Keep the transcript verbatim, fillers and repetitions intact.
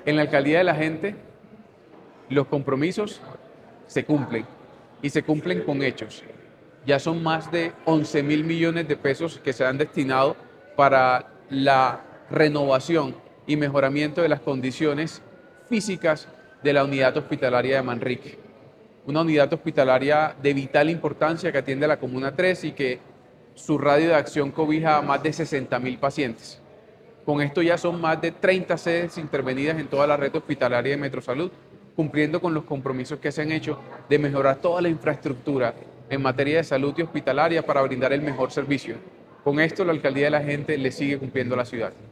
En la alcaldía de la gente, los compromisos se cumplen y se cumplen con hechos. Ya son más de once mil millones de pesos que se han destinado para la renovación y mejoramiento de las condiciones físicas de la unidad hospitalaria de Manrique. Una unidad hospitalaria de vital importancia que atiende a la Comuna tres y que su radio de acción cobija a más de sesenta mil pacientes. Con esto ya son más de treinta sedes intervenidas en toda la red hospitalaria de Metrosalud, cumpliendo con los compromisos que se han hecho de mejorar toda la infraestructura en materia de salud y hospitalaria para brindar el mejor servicio. Con esto la alcaldía de la gente le sigue cumpliendo a la ciudad.